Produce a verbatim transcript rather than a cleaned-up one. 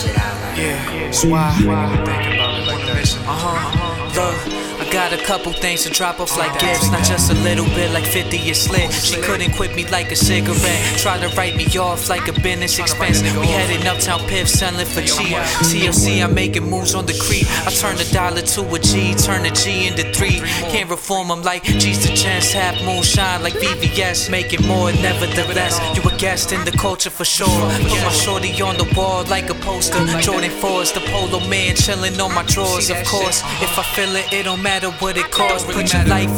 shit out. Yeah, that's why. Think about it like that. Uh huh. Look. I got a couple things to drop off like gifts, not just a little bit like fifty is slit. She couldn't quit me like a cigarette, try to write me off like a business expense. We heading uptown Piff, selling for cheap. T L C, I'm making moves on the creep. I turn a dollar to a G, turn a G into three. Can't reform them like G's the chance, half moonshine like V V S. Making more, nevertheless. You a guest in the culture for sure. Put my shorty on the wall like a poster. Jordan fours, the polo man chilling on my drawers. Of course, if I feel it, it don't matter what it costs. Put your life